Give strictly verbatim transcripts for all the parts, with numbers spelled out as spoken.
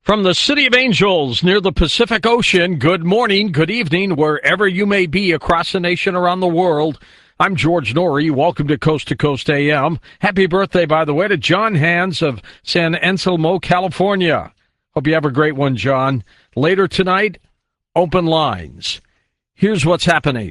From the City of Angels near the Pacific Ocean, good morning, good evening, wherever you may be across the nation, around the world. I'm George Norrie. Welcome to Coast to Coast A M. Happy birthday, by the way, to John Hands of San Anselmo, California. Hope you have a great one, John. Later tonight, open lines. Here's what's happening.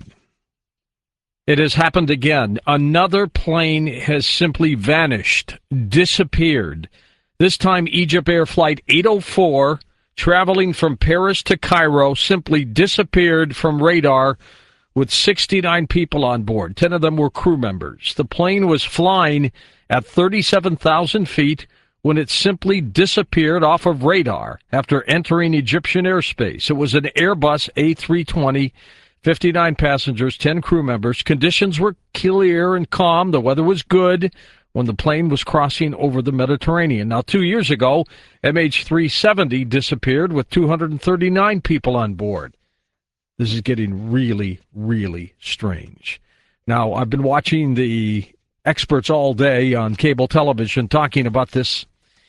It has happened again. Another plane has simply vanished, disappeared. This time, Egypt Air Flight eight oh four, traveling from Paris to Cairo, simply disappeared from radar with sixty-nine people on board. ten of them were crew members. The plane was flying at thirty-seven thousand feet when it simply disappeared off of radar after entering Egyptian airspace. It was an Airbus A three twenty, fifty-nine passengers, ten crew members. Conditions were clear and calm. The weather was good when the plane was crossing over the Mediterranean. Now, two years ago, M H three seventy disappeared with two hundred thirty-nine people on board. This is getting really, really strange. Now, I've been watching the experts all day on cable television talking about this.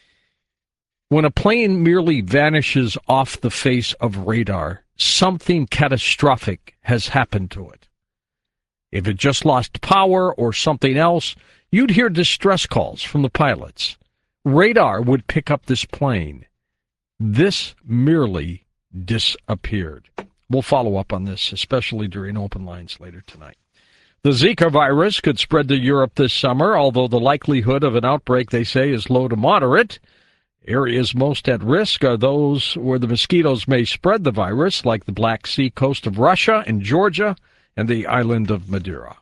When a plane merely vanishes off the face of radar, something catastrophic has happened to it. If it just lost power or something else, you'd hear distress calls from the pilots. Radar would pick up this plane. This merely disappeared. We'll follow up on this, especially during open lines later tonight. The Zika virus could spread to Europe this summer, although the likelihood of an outbreak, they say, is low to moderate. Areas most at risk are those where the mosquitoes may spread the virus, like the Black Sea coast of Russia and Georgia and the island of Madeira.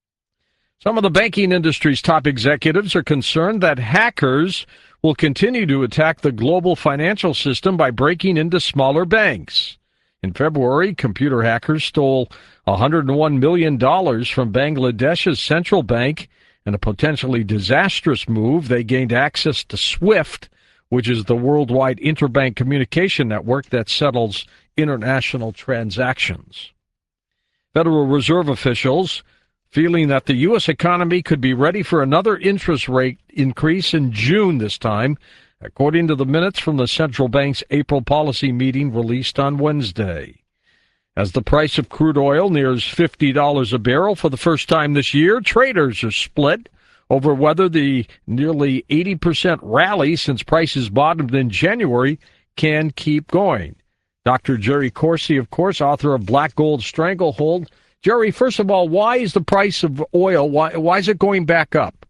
Some of the banking industry's top executives are concerned that hackers will continue to attack the global financial system by breaking into smaller banks. In February, computer hackers stole one hundred one million dollars from Bangladesh's central bank. In a potentially disastrous move, they gained access to SWIFT, which is the worldwide interbank communication network that settles international transactions. Federal Reserve officials feeling that the U S economy could be ready for another interest rate increase in June this time, according to the minutes from the central bank's April policy meeting released on Wednesday. As the price of crude oil nears fifty dollars a barrel for the first time this year, traders are split over whether the nearly eighty percent rally since prices bottomed in January can keep going. Doctor Jerry Corsi, of course, author of Black Gold Stranglehold. Jerry, first of all, why is the price of oil, why, why is it going back up?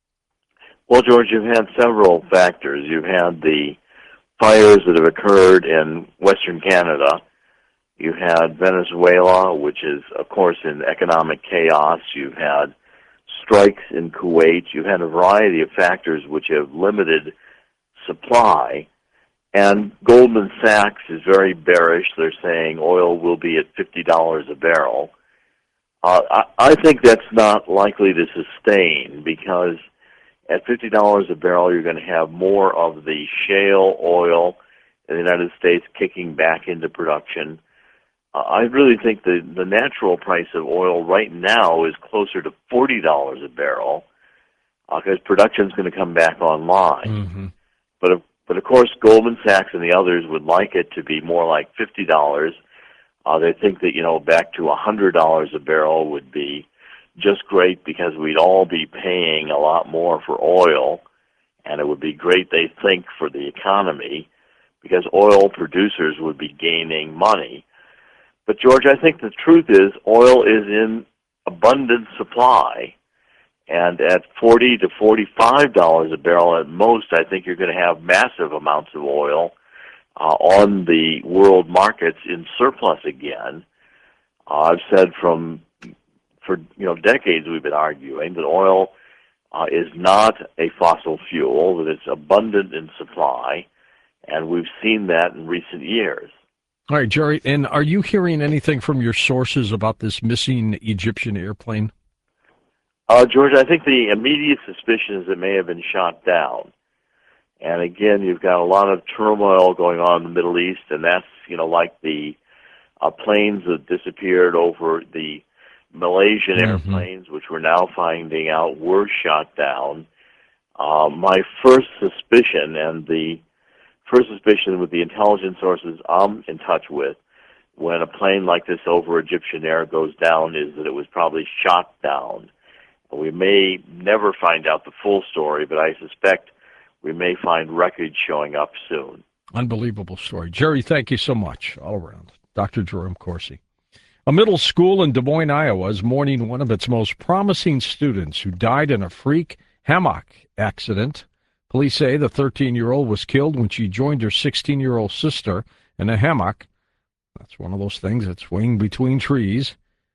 Well, George, you've had several factors. You've had the fires that have occurred in Western Canada. You had Venezuela, which is, of course, in economic chaos. You've had strikes in Kuwait. You've had a variety of factors which have limited supply. And Goldman Sachs is very bearish. They're saying oil will be at fifty dollars a barrel. Uh, I, I think that's not likely to sustain because at fifty dollars a barrel, you're going to have more of the shale oil in the United States kicking back into production. Uh, I really think the, the natural price of oil right now is closer to forty dollars a barrel because uh, production is going to come back online. Mm-hmm. But, of, but of course, Goldman Sachs and the others would like it to be more like fifty dollars. Uh, they think that, you know, back to one hundred dollars a barrel would be just great because we'd all be paying a lot more for oil, and it would be great, they think, for the economy because oil producers would be gaining money. But, George, I think the truth is oil is in abundant supply, and at forty to forty-five dollars a barrel at most, I think you're going to have massive amounts of oil uh, on the world markets in surplus again. Uh, I've said from For you know decades we've been arguing that oil uh, is not a fossil fuel, that it's abundant in supply, and we've seen that in recent years. All right, Jerry, and are you hearing anything from your sources about this missing Egyptian airplane? Uh, George, I think the immediate suspicion is it may have been shot down. And again, you've got a lot of turmoil going on in the Middle East, and that's, you know, like the uh, planes that disappeared over the Malaysian mm-hmm. airplanes, which we're now finding out were shot down. Uh, my first suspicion, and the first suspicion with the intelligence sources I'm in touch with, when a plane like this over Egyptian Air goes down, is that it was probably shot down. We may never find out the full story, but I suspect we may find wreckage showing up soon. Unbelievable story. Jerry, thank you so much all around. Doctor Jerome Corsi. A middle school in Des Moines, Iowa is mourning one of its most promising students who died in a freak hammock accident. Police say the thirteen-year-old was killed when she joined her sixteen-year-old sister in a hammock. That's one of those things that's swinging between trees.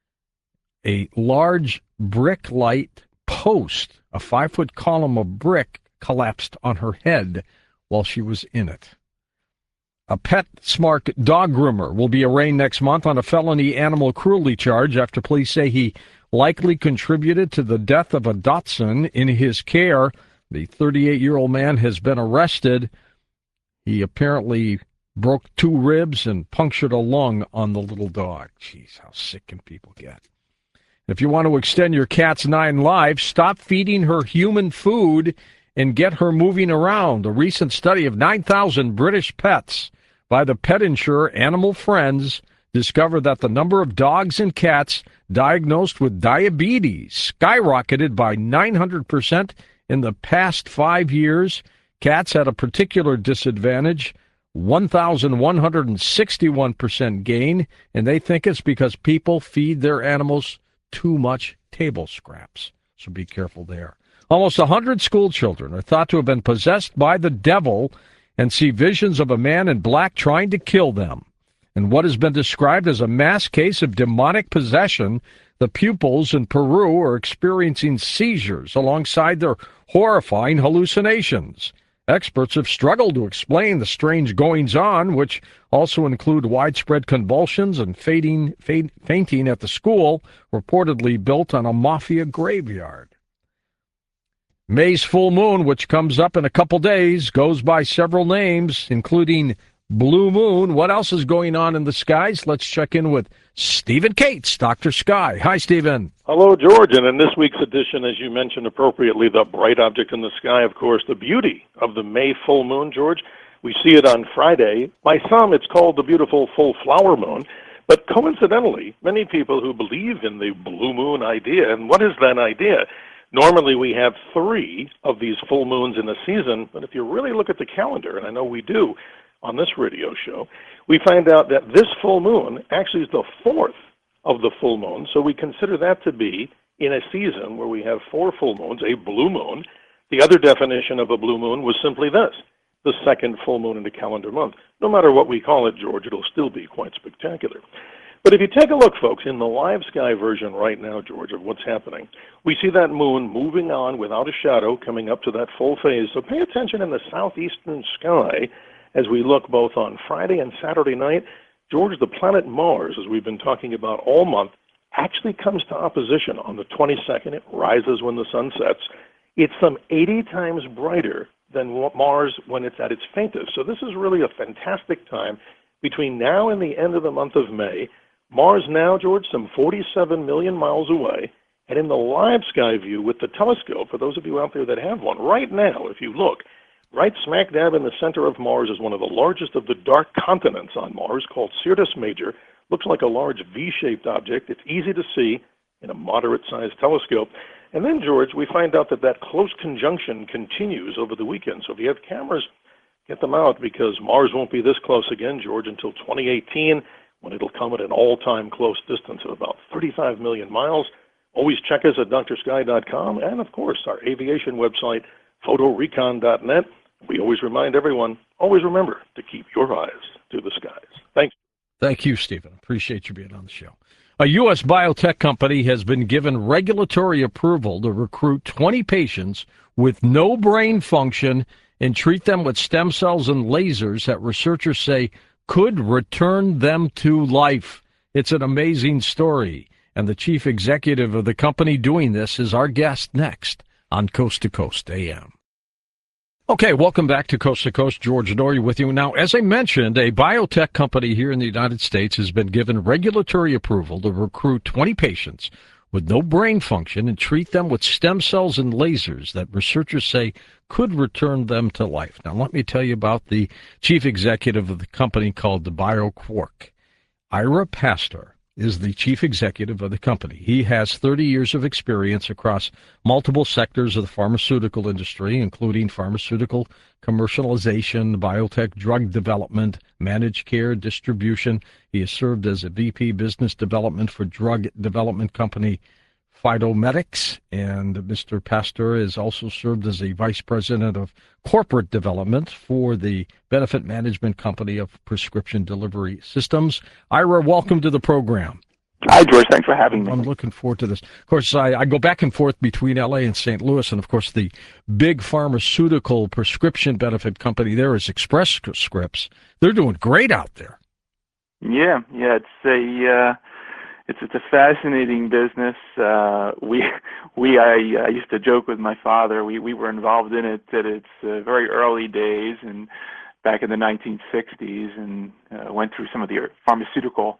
A large brick light post, a five-foot column of brick, collapsed on her head while she was in it. A PetSmart dog groomer will be arraigned next month on a felony animal cruelty charge after police say he likely contributed to the death of a Dachshund in his care. The thirty-eight-year-old man has been arrested. He apparently broke two ribs and punctured a lung on the little dog. Jeez, how sick can people get? If you want to extend your cat's nine lives, stop feeding her human food and get her moving around. A recent study of nine thousand British pets by the pet insurer Animal Friends discovered that the number of dogs and cats diagnosed with diabetes skyrocketed by nine hundred percent in the past five years. Cats had a particular disadvantage, one thousand one hundred sixty-one percent gain, and they think it's because people feed their animals too much table scraps. So be careful there. Almost one hundred school children are thought to have been possessed by the devil and see visions of a man in black trying to kill them. In what has been described as a mass case of demonic possession, the pupils in Peru are experiencing seizures alongside their horrifying hallucinations. Experts have struggled to explain the strange goings-on, which also include widespread convulsions and fainting, fainting at the school, reportedly built on a mafia graveyard. May's full moon, which comes up in a couple days, goes by several names, including Blue Moon. What else is going on in the skies? Let's check in with Stephen Cates, Doctor Sky. Hi, Stephen. Hello, George. And in this week's edition, as you mentioned appropriately, the bright object in the sky, of course, the beauty of the May full moon, George. We see it on Friday. By some, it's called the beautiful full flower moon. But coincidentally, many people who believe in the blue moon idea, and what is that idea? Normally, we have three of these full moons in a season, but if you really look at the calendar, and I know we do on this radio show, we find out that this full moon actually is the fourth of the full moon, so we consider that to be, in a season where we have four full moons, a blue moon. The other definition of a blue moon was simply this, the second full moon in a calendar month. No matter what we call it, George, it'll still be quite spectacular. But if you take a look, folks, in the live sky version right now, George, of what's happening, we see that moon moving on without a shadow, coming up to that full phase. So pay attention in the southeastern sky as we look both on Friday and Saturday night. George, the planet Mars, as we've been talking about all month, actually comes to opposition on the twenty-second. It rises when the sun sets. It's some eighty times brighter than Mars when it's at its faintest. So this is really a fantastic time between now and the end of the month of May. Mars now, George, some forty-seven million miles away, and in the live sky view with the telescope, for those of you out there that have one, right now, if you look, right smack dab in the center of Mars is one of the largest of the dark continents on Mars, called Syrtis Major. Looks like a large V-shaped object. It's easy to see in a moderate-sized telescope. And then, George, we find out that that close conjunction continues over the weekend. So if you have cameras, get them out, because Mars won't be this close again, George, until twenty eighteen, when it'll come at an all-time close distance of about thirty-five million miles. Always check us at dr sky dot com and, of course, our aviation website, photorecon dot net. We always remind everyone, always remember to keep your eyes to the skies. Thanks. Thank you, Stephen. Appreciate you being on the show. A U S biotech company has been given regulatory approval to recruit twenty patients with no brain function and treat them with stem cells and lasers that researchers say could return them to life. It's an amazing story, and the chief executive of the company doing this is our guest next on Coast to Coast A M. Okay, welcome back to Coast to Coast. George Noory with you. Now, as I mentioned, a biotech company here in the United States has been given regulatory approval to recruit twenty patients with no brain function and treat them with stem cells and lasers that researchers say could return them to life. Now, let me tell you about the chief executive of the company called the BioQuark. Ira Pastor is the chief executive of the company. He has thirty years of experience across multiple sectors of the pharmaceutical industry, including pharmaceutical commercialization, biotech drug development, managed care distribution. He has served as a V P business development for drug development company Phytomedics, and Mister Pastor has also served as a vice president of corporate development for the benefit management company of prescription delivery systems. Ira, welcome to the program. Hi, George. Thanks for having me. I'm looking forward to this. Of course, I, I go back and forth between L A and Saint Louis, and of course, the big pharmaceutical prescription benefit company there is Express Scripts. They're doing great out there. Yeah, yeah. It's a uh, it's it's a fascinating business. Uh, we we I, I used to joke with my father. We we were involved in it at its uh, very early days, and back in the nineteen sixties, and uh, went through some of the pharmaceutical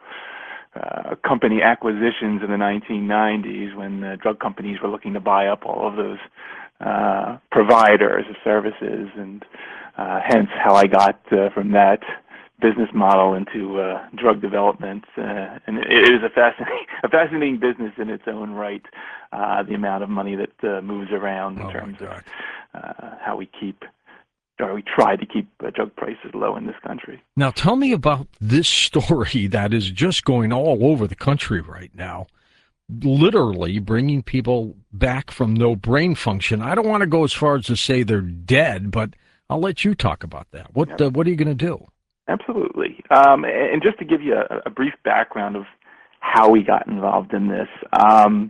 Uh, company acquisitions in the nineteen nineties when uh, drug companies were looking to buy up all of those uh, providers of services, and uh, hence how I got uh, from that business model into uh, drug development. Uh, and it, it is a fascinating, a fascinating business in its own right. Uh, the amount of money that uh, moves around in oh terms of uh, how we keep. Or we try to keep uh, drug prices low in this country. Now, tell me about this story that is just going all over the country right now, literally bringing people back from no brain function. I don't want to go as far as to say they're dead, but I'll let you talk about that. What yeah. uh, what are you going to do? Absolutely. Um, and just to give you a, a brief background of how we got involved in this, um,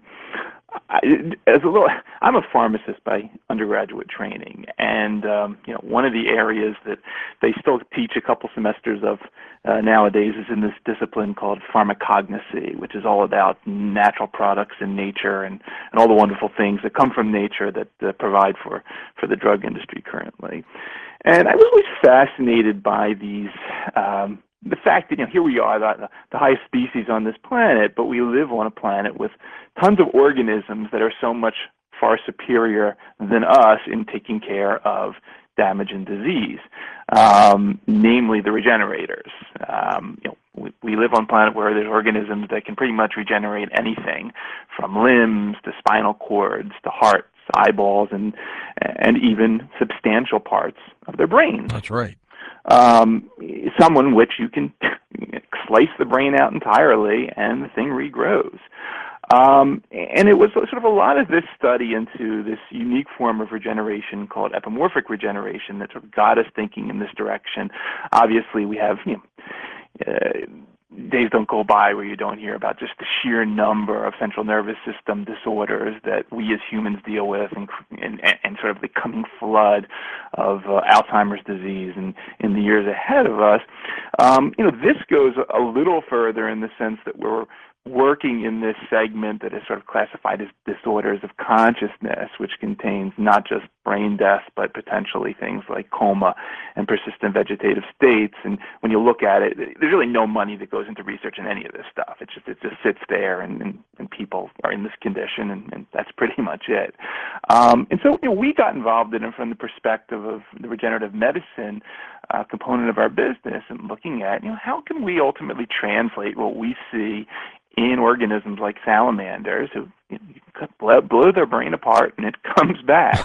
I, as a little, I'm a pharmacist by undergraduate training, and um, you know, one of the areas that they still teach a couple semesters of uh, nowadays is in this discipline called pharmacognosy, which is all about natural products in nature and, and all the wonderful things that come from nature that uh, provide for, for the drug industry currently. And I was always fascinated by these. Um, The fact that, you know, here we are, the, the highest species on this planet, but we live on a planet with tons of organisms that are so much far superior than us in taking care of damage and disease, um, namely the regenerators. Um, you know, we, we live on a planet where there's organisms that can pretty much regenerate anything, from limbs to spinal cords to hearts, eyeballs, and and even substantial parts of their brains. That's right. Um, someone which you can slice the brain out entirely and the thing regrows. Um, and it was sort of a lot of this study into this unique form of regeneration called epimorphic regeneration that sort of got us thinking in this direction. Obviously, we have, you know, uh, days don't go by where you don't hear about just the sheer number of central nervous system disorders that we as humans deal with, and and, and sort of the coming flood of uh, Alzheimer's disease in, in the years ahead of us. Um, you know, this goes a little further in the sense that we're working in this segment that is sort of classified as disorders of consciousness, which contains not just brain death, but potentially things like coma and persistent vegetative states. And when you look at it, there's really no money that goes into research in any of this stuff. It just it just sits there, and, and, and people are in this condition, and, and that's pretty much it. Um, and so, you know, we got involved in it from the perspective of the regenerative medicine uh, component of our business, and looking at, you know, how can we ultimately translate what we see in organisms like salamanders, who, you know, you can blow, blow their brain apart and it comes back,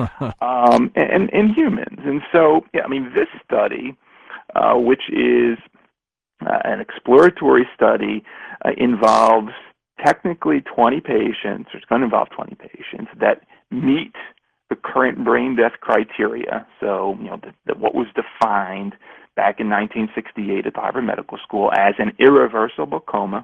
um, and in humans. And so, yeah, I mean, this study, uh, which is uh, an exploratory study, uh, involves technically twenty patients, or it's going to involve twenty patients, that meet the current brain death criteria. So, you know, the, the, what was defined back in nineteen sixty-eight at the Harvard Medical School as an irreversible coma,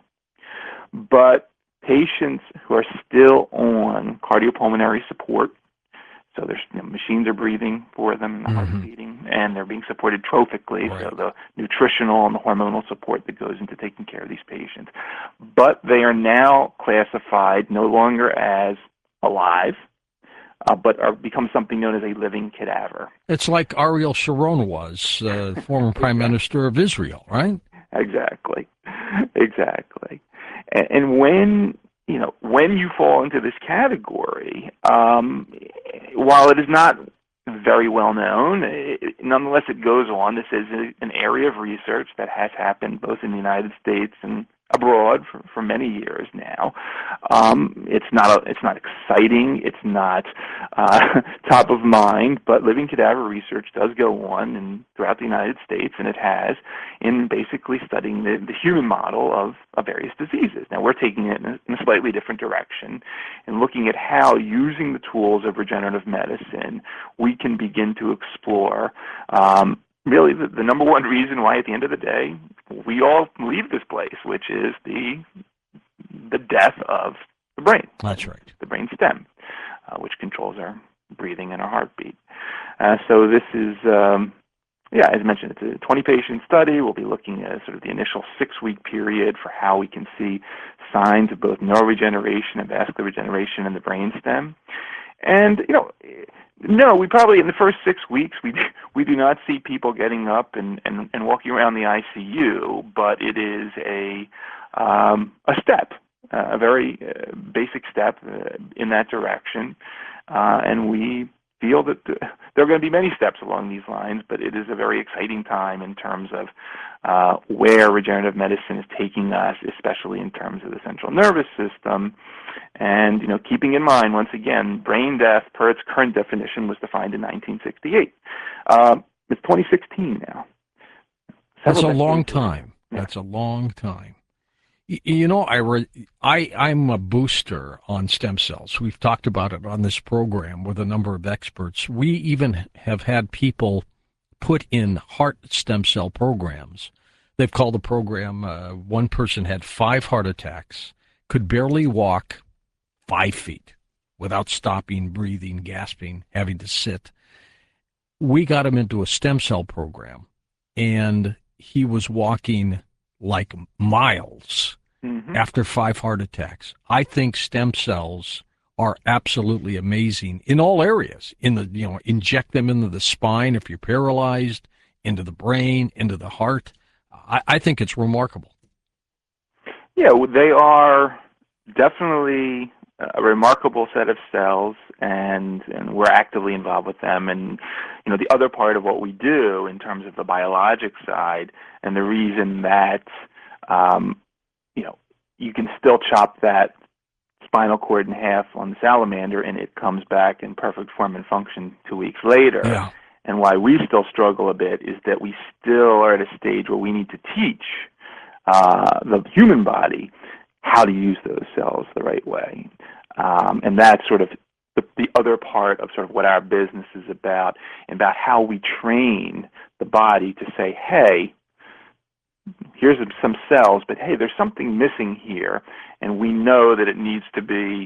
but patients who are still on cardiopulmonary support, so there's, you know, machines are breathing for them, the mm-hmm. heart's beating, and they're being supported trophically, right. So the nutritional and the hormonal support that goes into taking care of these patients. But they are now classified no longer as alive, Uh, but are become something known as a living cadaver. It's like Ariel Sharon was, uh, former Prime Minister of Israel, right? Exactly, exactly. And, and when you know, when you fall into this category, um, while it is not very well known, it, nonetheless it goes on. This is a, an area of research that has happened both in the United States and abroad for, for many years now. Um, it's not a, it's not exciting. It's not uh, top of mind. But living cadaver research does go on and throughout the United States, and it has, in basically studying the, the human model of, of various diseases. Now we're taking it in a, in a slightly different direction and looking at how, using the tools of regenerative medicine, we can begin to explore um, really the, the number one reason why at the end of the day we all leave this place, which is the the death of the brain. That's right. The brain stem, uh, which controls our breathing and our heartbeat. Uh, so this is, um, yeah, as mentioned, it's a twenty-patient study. We'll be looking at sort of the initial six-week period for how we can see signs of both neuroregeneration and vascular regeneration in the brain stem. And, you know, no, we probably, in the first six weeks, we we do not see people getting up and, and, and walking around the I C U, but it is a, um, a step, uh, a very uh, basic step uh, in that direction. Uh, and we feel that th- there are going to be many steps along these lines, but it is a very exciting time in terms of uh, where regenerative medicine is taking us, especially in terms of the central nervous system. And, you know, keeping in mind, once again, brain death, per its current definition, was defined in nineteen sixty-eight. Um, it's twenty sixteen now. That's a Several long decades later. time. That's a long time. Y- You know, I re- I, I'm a booster on stem cells. We've talked about it on this program with a number of experts. We even have had people put in heart stem cell programs. They've called the program, uh, one person had five heart attacks, could barely walk five feet without stopping, breathing, gasping, having to sit. We got him into a stem cell program, and he was walking like miles Mm-hmm. after five heart attacks. I think stem cells are absolutely amazing in all areas. In the, you know, inject them into the spine if you're paralyzed, into the brain, into the heart. I, I think it's remarkable. Yeah, well, they are definitely a remarkable set of cells, and and we're actively involved with them. And you know, the other part of what we do in terms of the biologic side, and the reason that um, you know you can still chop that spinal cord in half on the salamander, and it comes back in perfect form and function two weeks later. Yeah. And why we still struggle a bit is that we still are at a stage where we need to teach uh, the human body how to use those cells the right way. Um, and that's sort of the, the other part of sort of what our business is about, about how we train the body to say, hey, here's some cells, but hey, there's something missing here, and we know that it needs to be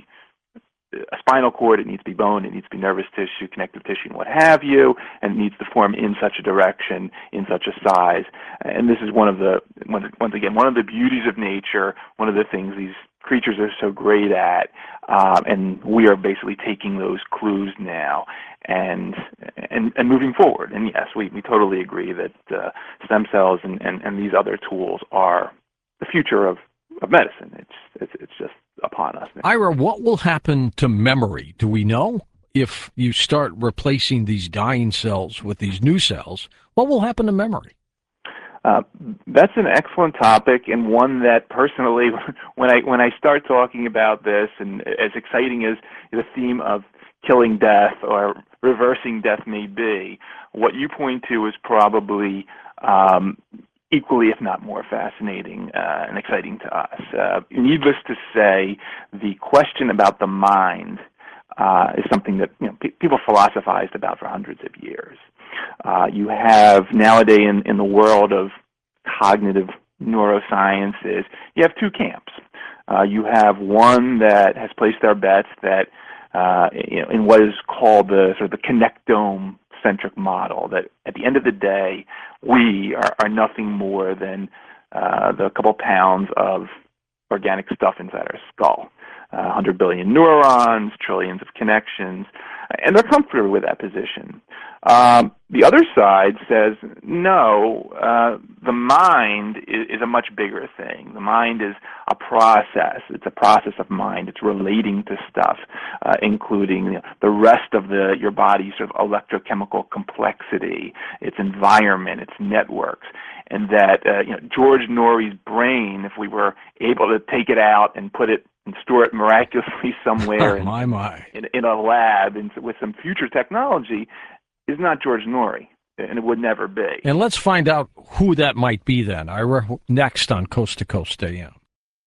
a spinal cord, it needs to be bone, it needs to be nervous tissue, connective tissue, and what have you, and it needs to form in such a direction, in such a size. And this is one of the, once again, one of the beauties of nature, one of the things these creatures are so great at, um, and we are basically taking those clues now and and, and moving forward. And yes, we, we totally agree that uh, stem cells and, and, and these other tools are the future of, of medicine. It's, it's, it's just upon us now. Ira, what will happen to memory? Do we know? If you start replacing these dying cells with these new cells, what will happen to memory? Uh, that's an excellent topic, and one that personally, when I when I start talking about this, and as exciting as the theme of killing death or reversing death may be, what you point to is probably um, equally, if not more, fascinating uh, and exciting to us. Uh, needless to say, the question about the mind uh, is something that you know, pe- people philosophized about for hundreds of years. Uh, you have nowadays in, in the world of cognitive neurosciences, you have two camps. Uh, you have one that has placed their bets that uh, you know, in what is called the sort of the connectome-centric model, that at the end of the day, we are, are nothing more than uh, the couple pounds of organic stuff inside our skull. Uh, one hundred billion neurons, trillions of connections, and they're comfortable with that position. Um, the other side says, no, uh, the mind is, is a much bigger thing. The mind is a process. It's a process of mind. It's relating to stuff, uh, including you know, the rest of the your body's sort of electrochemical complexity, its environment, its networks. And that uh, you know, George Norrie's brain, if we were able to take it out and put it and store it miraculously somewhere Oh, my, in, my. in, in a lab and with some future technology, is not George Norrie, and it would never be. And let's find out who that might be then, Ira, next on Coast to Coast A M.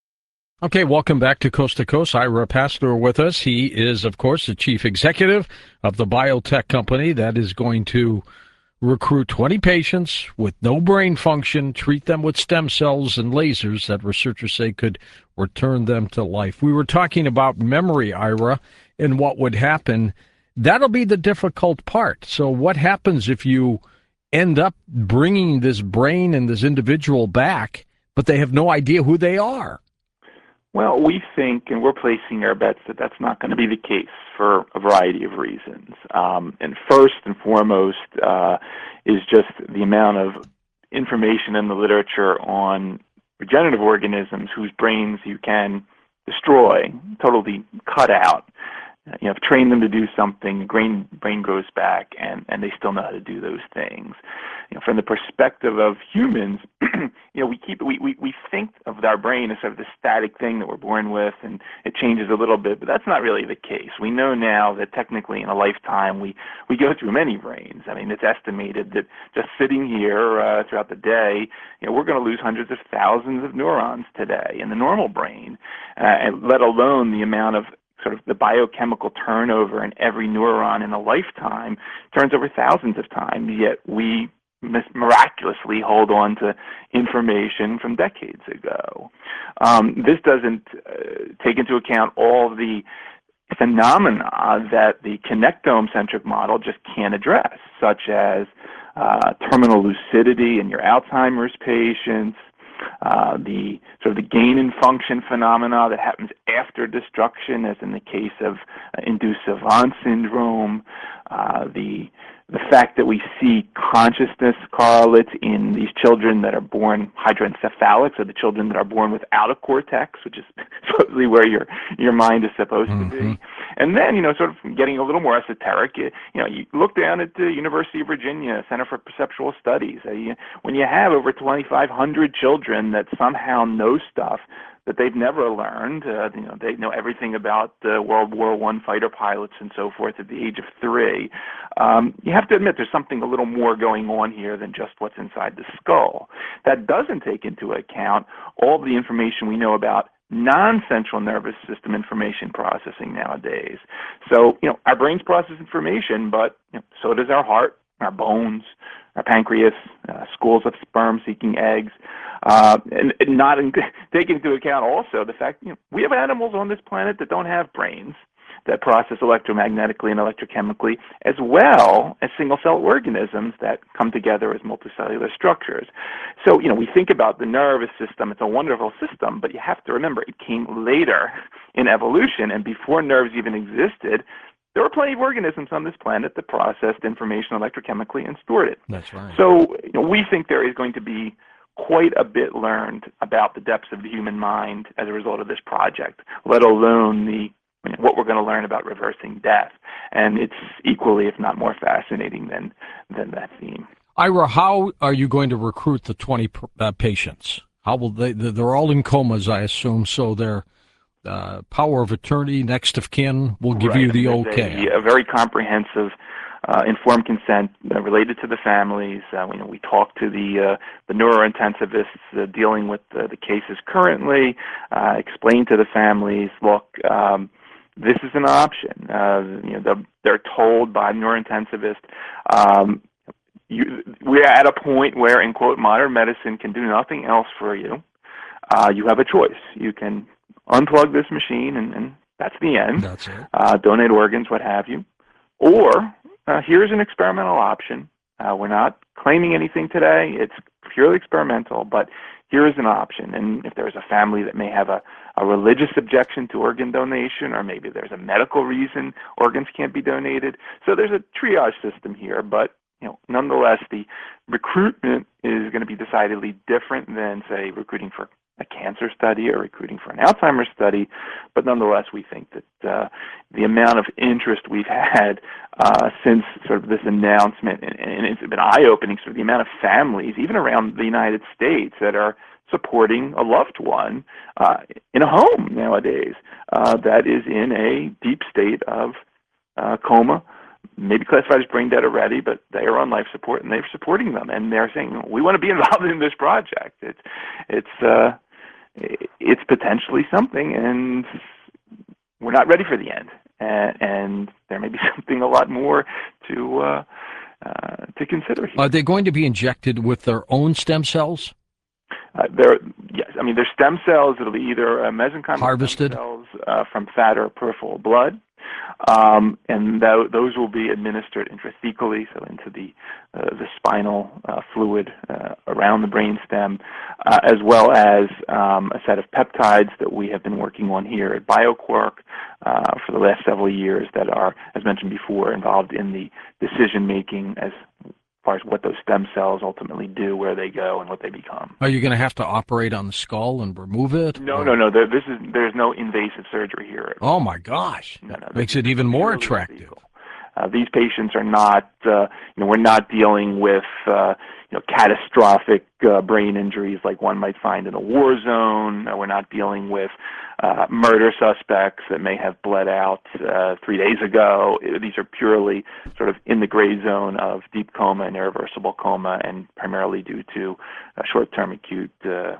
Okay, welcome back to Coast to Coast. Ira Pastor with us. He is, of course, the chief executive of the biotech company that is going to recruit twenty patients with no brain function, treat them with stem cells and lasers that researchers say could return them to life. We were talking about memory, Ira, and what would happen. That'll be the difficult part. So what happens if you end up bringing this brain and this individual back, but they have no idea who they are? Well, we think, and we're placing our bets, that that's not going to be the case for a variety of reasons. Um, and first and foremost uh, is just the amount of information in the literature on regenerative organisms whose brains you can destroy, totally cut out. You know, train them to do something, brain brain grows back, and, and they still know how to do those things. You know, from the perspective of humans, you know, we keep we, we, we think of our brain as sort of the static thing that we're born with, and it changes a little bit, but that's not really the case. We know now that technically in a lifetime we, we go through many brains. I mean, it's estimated that just sitting here uh, throughout the day, you know, we're going to lose hundreds of thousands of neurons today in the normal brain, uh, and let alone the amount of sort of the biochemical turnover in every neuron in a lifetime turns over thousands of times, yet we miraculously hold on to information from decades ago. Um, this doesn't uh, take into account all the phenomena that the connectome-centric model just can't address, such as uh, terminal lucidity in your Alzheimer's patients, Uh, the sort of the gain in function phenomena that happens after destruction, as in the case of uh, induced savant syndrome, uh, the the fact that we see consciousness correlates in these children that are born hydroencephalic, so the children that are born without a cortex, which is supposedly where your your mind is supposed mm-hmm. to be. And then, you know, sort of getting a little more esoteric, you, you know, you look down at the University of Virginia Center for Perceptual Studies. Uh, you, when you have over twenty-five hundred children that somehow know stuff that they've never learned, uh, you know, they know everything about uh, World War One fighter pilots and so forth at the age of three. Um, you have to admit there's something a little more going on here than just what's inside the skull. That doesn't take into account all the information we know about non-central nervous system information processing nowadays. So, you know, our brains process information, but you know, so does our heart, our bones, our pancreas, uh, schools of sperm seeking eggs, uh, and, and not in, take into account also the fact, you know, we have animals on this planet that don't have brains that process electromagnetically and electrochemically, as well as single-cell organisms that come together as multicellular structures. So, you know, we think about the nervous system. It's a wonderful system, but you have to remember it came later in evolution, and before nerves even existed, there were plenty of organisms on this planet that processed information electrochemically and stored it. That's right. So, you know, we think there is going to be quite a bit learned about the depths of the human mind as a result of this project, let alone the what we're going to learn about reversing death. And it's equally, if not more fascinating than than that theme. Ira, how are you going to recruit the twenty uh, patients? How will they, they're all in comas, I assume, so their uh, power of attorney, next of kin, will give right. you the There's okay. A, a very comprehensive uh, informed consent uh, related to the families. Uh, we, you know, we talk to the uh, the neurointensivists uh, dealing with uh, the cases currently, uh, explain to the families, look, um, this is an option. Uh, you know, they're, they're told by neurointensivists, um, you, we're at a point where, in quote, modern medicine can do nothing else for you. Uh, you have a choice. You can unplug this machine, and, and that's the end. That's it. Uh, donate organs, what have you. Or uh, here's an experimental option. Uh, we're not claiming anything today. It's purely experimental, but here is an option. And if there's a family that may have a, a religious objection to organ donation, or maybe there's a medical reason organs can't be donated. So there's a triage system here, but you know, nonetheless, the recruitment is going to be the decidedly different than, say, recruiting for a cancer study or recruiting for an Alzheimer's study, but nonetheless, we think that uh, the amount of interest we've had uh, since sort of this announcement, and, and it's been eye-opening, sort of the amount of families, even around the United States, that are supporting a loved one uh, in a home nowadays uh, that is in a deep state of uh, coma, maybe classified as brain dead already, but they are on life support, and they're supporting them, and they're saying, we want to be involved in this project. It's, it's, uh, it's potentially something, and we're not ready for the end, and, and there may be something a lot more to, uh, uh, to consider here. Are they going to be injected with their own stem cells? Uh, there, yes. I mean, there's stem cells. It'll be either uh, mesenchymal harvested stem cells uh, from fat or peripheral blood, um, and th- those will be administered intrathecally, so into the uh, the spinal uh, fluid uh, around the brainstem, uh, as well as um, a set of peptides that we have been working on here at BioQuark uh, for the last several years that are, as mentioned before, involved in the decision making as far as what those stem cells ultimately do, where they go, and what they become. Are you going to have to operate on the skull and remove it? No, or? no, no. There, this is there's no invasive surgery here. At all. Oh my gosh! No, no, Makes it even more really attractive. legal. Uh, these patients are not, uh, you know, we're not dealing with, uh, you know, catastrophic uh, brain injuries like one might find in a war zone. Uh, we're not dealing with uh, murder suspects that may have bled out uh, three days ago. These are purely sort of in the gray zone of deep coma and irreversible coma, and primarily due to uh, short-term acute uh,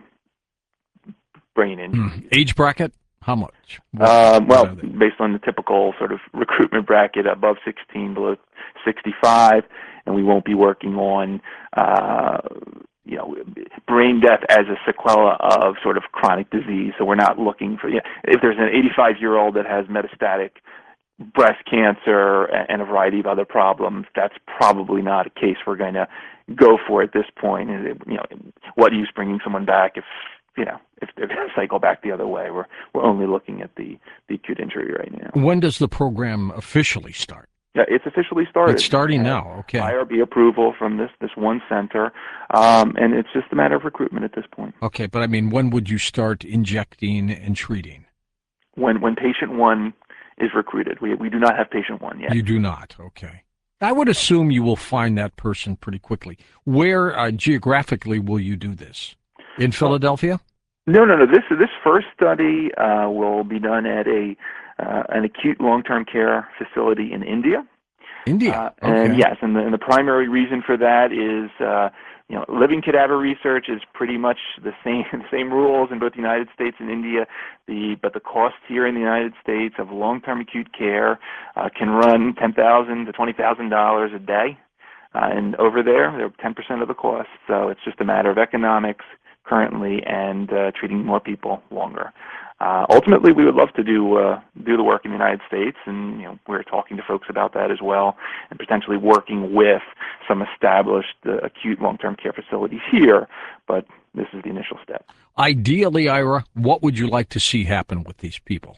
brain injuries. Hmm. Age bracket? How much? Um, well, based on the typical sort of recruitment bracket, above sixteen, below sixty-five, and we won't be working on, uh, you know, brain death as a sequela of sort of chronic disease. So we're not looking for, you know, if there's an eighty-five-year-old that has metastatic breast cancer and a variety of other problems, that's probably not a case we're going to go for at this point. And, you know, what use bringing someone back if, you know, if they're going to cycle back the other way? We're we're only looking at the, the acute injury right now. When does the program officially start? Yeah, it's officially started. It's starting now. Okay. I R B approval from this this one center, um, and it's just a matter of recruitment at this point. Okay, but I mean, when would you start injecting and treating? When when patient one is recruited, we we do not have patient one yet. You do not. Okay. I would assume you will find that person pretty quickly. Where uh, geographically will you do this? In Philadelphia? No, no, no. This this first study uh, will be done at a uh, an acute long-term care facility in India. India. Uh, okay. And yes, and the, and the primary reason for that is, uh, you know, living cadaver research is pretty much the same the same rules in both the United States and India. The but the costs here in the United States of long-term acute care uh, can run ten thousand to twenty thousand dollars a day, uh, and over there they're ten percent of the cost. So it's just a matter of economics currently and uh, treating more people longer. Uh, ultimately, we would love to do uh, do the work in the United States, and you know we're talking to folks about that as well, and potentially working with some established uh, acute long-term care facilities here. But this is the initial step. Ideally, Ira, what would you like to see happen with these people?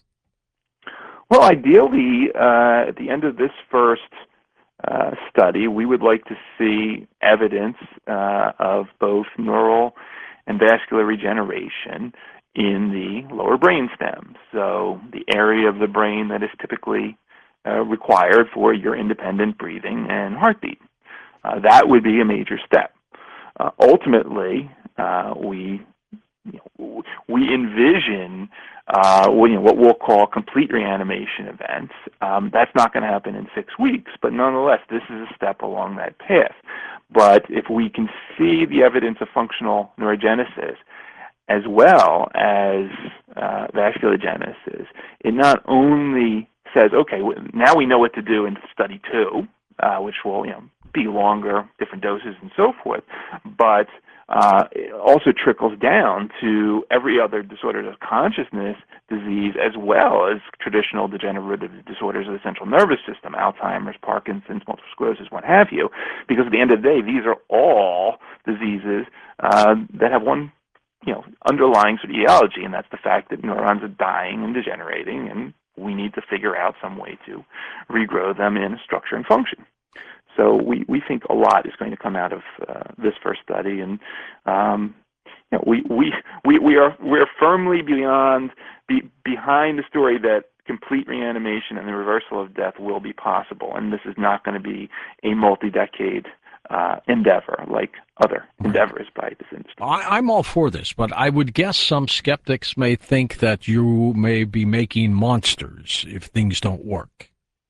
Well, ideally, uh, at the end of this first uh, study, we would like to see evidence uh, of both neural and vascular regeneration in the lower brain stem, so the area of the brain that is typically uh, required for your independent breathing and heartbeat. Uh, that would be a major step. Uh, ultimately, uh, we you know, we envision uh, what, you know, what we'll call complete reanimation events. Um, that's not going to happen in six weeks, but nonetheless, this is a step along that path. But if we can see the evidence of functional neurogenesis as well as uh, vasculogenesis, it not only says, okay, now we know what to do in study two, uh, which will you know, be longer, different doses and so forth, but uh, it also trickles down to every other disorder of consciousness disease as well as traditional degenerative disorders of the central nervous system, Alzheimer's, Parkinson's, multiple sclerosis, what have you, because at the end of the day, these are all diseases uh, that have one you know, underlying sort of etiology, and that's the fact that neurons are dying and degenerating, and we need to figure out some way to regrow them in structure and function. So we, we think a lot is going to come out of uh, this first study, and um, you know, we, we, we, we are we're firmly beyond be, behind the story that complete reanimation and the reversal of death will be possible, and this is not going to be a multi-decade uh, endeavor like other right. endeavors by this industry. I, I'm all for this, but I would guess some skeptics may think that you may be making monsters if things don't work.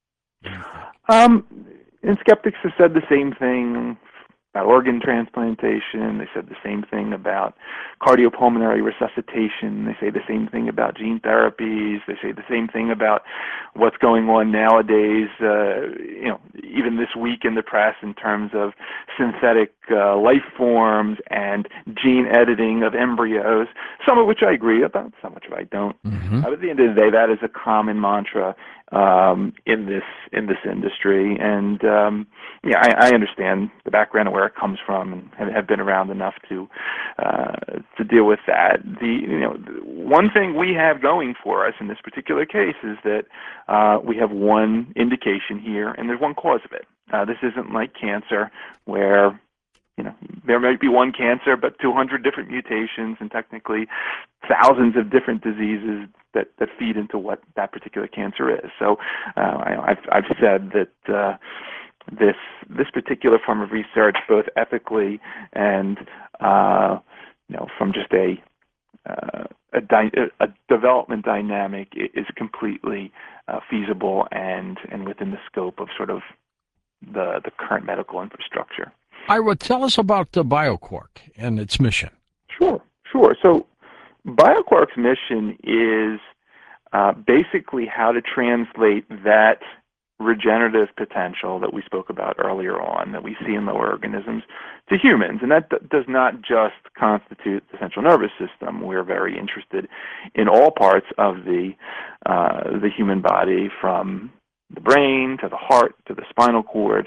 Um, and skeptics have said the same thing about organ transplantation. They said the same thing about cardiopulmonary resuscitation. They say the same thing about gene therapies. They say the same thing about what's going on nowadays, uh, you know, even this week in the press in terms of synthetic uh, life forms and gene editing of embryos, some of which I agree about, some of which I don't. Mm-hmm. But at the end of the day, that is a common mantra um, in this in this industry. And um, yeah, I, I understand the background of where it comes from, and have, have been around enough to uh, to deal with that. The you know one thing we have going for us in this particular case is that uh, we have one indication here, and there's one cause of it. Uh, this isn't like cancer, where you know there might be one cancer, but two hundred different mutations, and technically thousands of different diseases that, that feed into what that particular cancer is. So uh, I, I've I've said that. Uh, This this particular form of research, both ethically and uh, you know, from just a uh, a, di- a development dynamic, is completely uh, feasible and and within the scope of sort of the the current medical infrastructure. Ira, tell us about the BioQuark and its mission. Sure, sure. So BioQuark's mission is uh, basically how to translate that regenerative potential that we spoke about earlier on, that we see in lower organisms, to humans. And that d- does not just constitute the central nervous system. We're very interested in all parts of the uh, the human body, from the brain to the heart to the spinal cord,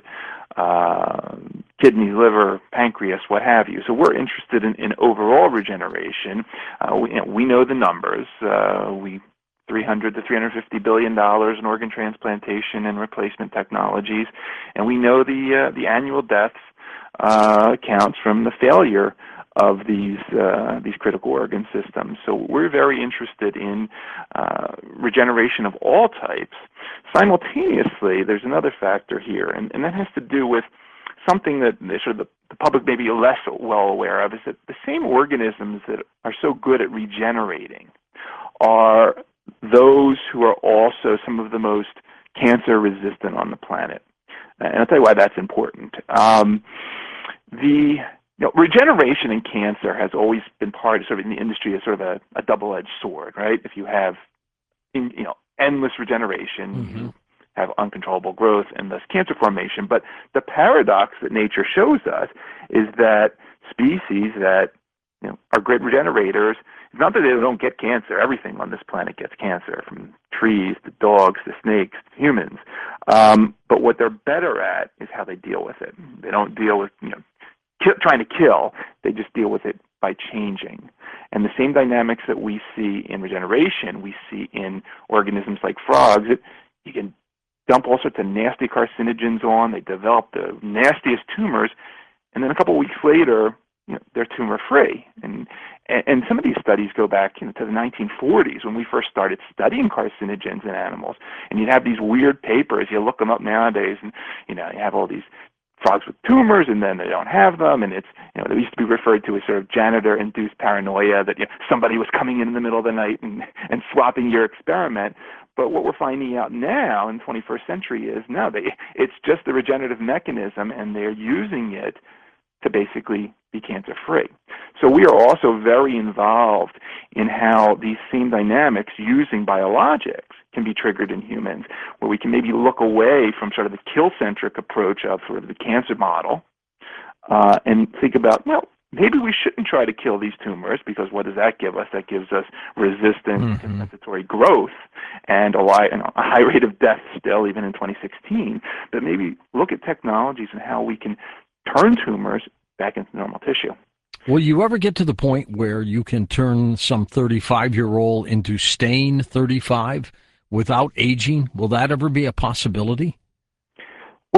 uh, kidney, liver, pancreas, what have you. So we're interested in, in overall regeneration. Uh, we, you know, we know the numbers. Uh, we three hundred to three hundred fifty billion dollars in organ transplantation and replacement technologies, and we know the uh, the annual deaths uh, counts from the failure of these uh, these critical organ systems. So we're very interested in uh, regeneration of all types. Simultaneously, there's another factor here, and, and that has to do with something that sort of the, the public may be less well aware of, is that the same organisms that are so good at regenerating are those who are also some of the most cancer resistant on the planet. And I'll tell you why that's important. Um, the you know, regeneration in cancer has always been part of, sort of in the industry, as sort of a, a double-edged sword, right? If you have in, you know endless regeneration, mm-hmm. you have uncontrollable growth and thus cancer formation. But the paradox that nature shows us is that species that you know, are great regenerators, it's not that they don't get cancer. Everything on this planet gets cancer, from trees to dogs to snakes to humans. Um, but what they're better at is how they deal with it. They don't deal with you know ki- trying to kill. They just deal with it by changing. And the same dynamics that we see in regeneration, we see in organisms like frogs. It, you can dump all sorts of nasty carcinogens on. They develop the nastiest tumors, and then a couple of weeks later, you know, they're tumor-free. And, and and some of these studies go back you know, to the nineteen forties, when we first started studying carcinogens in animals. And you'd have these weird papers. You look them up nowadays, and you know you have all these frogs with tumors, and then they don't have them. And it's you know they used to be referred to as sort of janitor-induced paranoia, that you know, somebody was coming in in the middle of the night and and swapping your experiment. But what we're finding out now in the twenty-first century is no, they it's just the regenerative mechanism, and they're using it to basically be cancer-free. So we are also very involved in how these same dynamics using biologics can be triggered in humans, where we can maybe look away from sort of the kill-centric approach of sort of the cancer model uh, and think about, well, maybe we shouldn't try to kill these tumors, because what does that give us? That gives us resistant mm-hmm. compensatory growth and a, li- and a high rate of death still, even in twenty sixteen. But maybe look at technologies and how we can turn tumors back into normal tissue. Will you ever get to the point where you can turn some thirty-five-year-old into staying thirty-five without aging? Will that ever be a possibility? Well,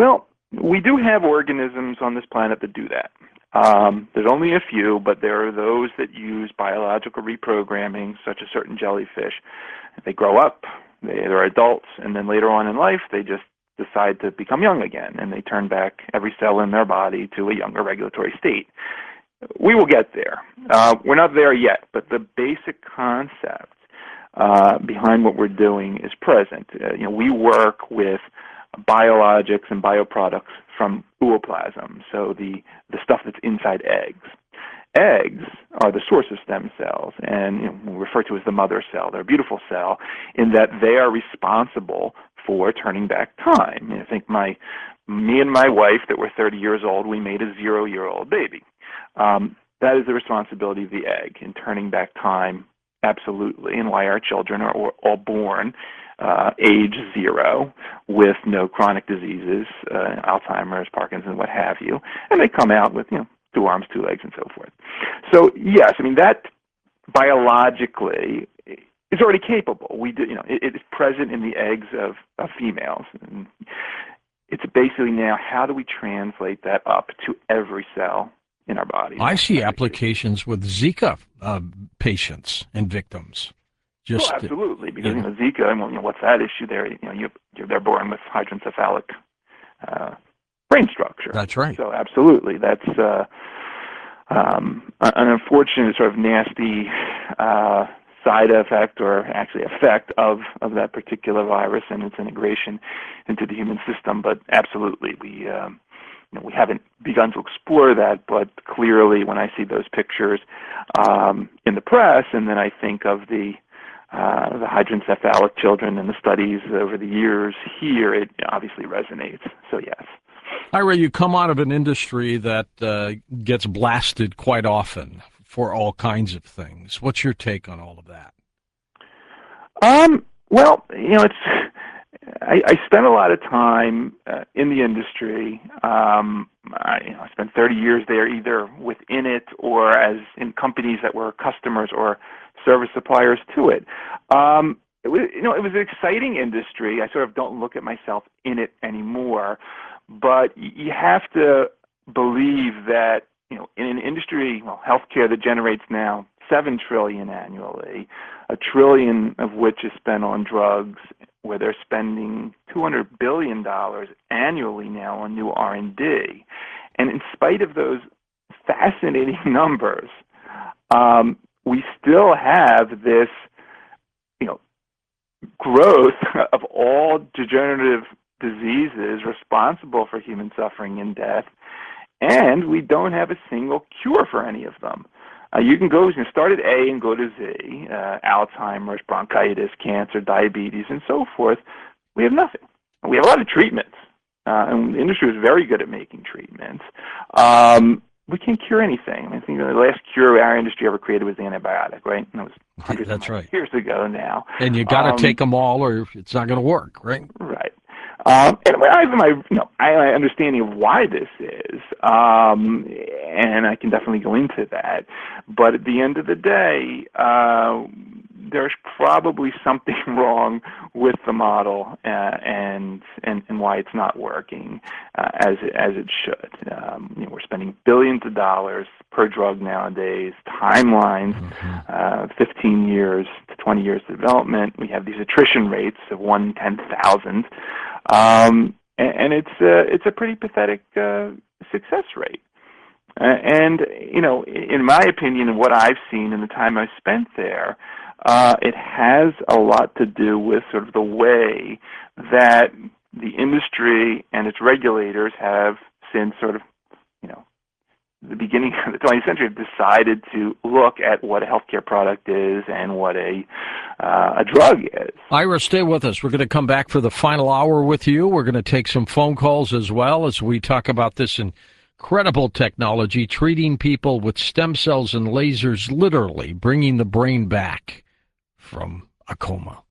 We do have organisms on this planet that do that. Um, there's only a few, but there are those that use biological reprogramming, such as certain jellyfish. They grow up, they, they're adults, and then later on in life, they just decide to become young again, and they turn back every cell in their body to a younger regulatory state. We will get there. Uh, we're not there yet, but the basic concept uh, behind what we're doing is present. Uh, you know, we work with biologics and bioproducts from ooplasm, so the, the stuff that's inside eggs. Eggs are the source of stem cells, and you know, we refer to as the mother cell. They're a beautiful cell in that they are responsible for turning back time. I think my, me and my wife that were thirty years old, we made a zero-year-old baby. Um, that is the responsibility of the egg in turning back time, absolutely, and why our children are all born uh, age zero with no chronic diseases, uh, Alzheimer's, Parkinson's, what have you, and they come out with, you know, two arms, two legs, and so forth. So yes, I mean that biologically is already capable. We do, you know, it, it is present in the eggs of, of females. And it's basically now how do we translate that up to every cell in our body? I see applications with Zika uh, patients and victims. Just oh, absolutely, because yeah. you know Zika. Well, you know what's that issue there? You know, you, you're, they're born with hydrocephalic uh, brain structure. That's right. So absolutely, that's uh, um, an unfortunate sort of nasty uh, side effect, or actually effect of, of that particular virus and its integration into the human system. But absolutely, we um, you know, we haven't begun to explore that. But clearly, when I see those pictures um, in the press, and then I think of the Uh, the hydrocephalic children and the studies over the years here, it obviously resonates. So, yes. Ira, you come out of an industry that uh, gets blasted quite often for all kinds of things. What's your take on all of that? Um, well, you know, it's I, I spent a lot of time uh, in the industry. Um, I, you know, I spent thirty years there, either within it or as in companies that were customers or service suppliers to it. Um, it was, you know, it was an exciting industry. I sort of don't look at myself in it anymore, but you have to believe that, you know, in an industry, well, healthcare that generates now seven trillion annually, a trillion of which is spent on drugs, where they're spending two hundred billion dollars annually now on new R and D. And in spite of those fascinating numbers, um, we still have this, you know, growth of all degenerative diseases responsible for human suffering and death, and we don't have a single cure for any of them. Uh, you can go, you can start at A and go to Z, uh, Alzheimer's, bronchitis, cancer, diabetes, and so forth. We have nothing. We have a lot of treatments, uh, and the industry is very good at making treatments. Um, we can't cure anything. I, mean, I think the last cure our industry ever created was the antibiotic, right? And that was hundreds That's of right. years ago now. And you got to um, take them all, or it's not going to work, right? Right. Um, and I have my, you know, I my understanding of why this is, um, and I can definitely go into that. But at the end of the day, uh, there's probably something wrong with the model, uh, and and and why it's not working uh, as it, as it should. Um, you know, we're spending billions of dollars per drug nowadays. Timelines, mm-hmm. uh, fifteen years to twenty years of development. We have these attrition rates of one ten thousand. Um, and, and it's a, it's a pretty pathetic uh, success rate. Uh, and, you know, in my opinion and what I've seen in the time I've spent there, uh, it has a lot to do with sort of the way that the industry and its regulators have since sort of, you know, the beginning of the twentieth century have decided to look at what a healthcare product is and what a uh, a drug is. Ira, stay with us. We're going to come back for the final hour with you. We're going to take some phone calls as well as we talk about this incredible technology, treating people with stem cells and lasers, literally bringing the brain back from a coma.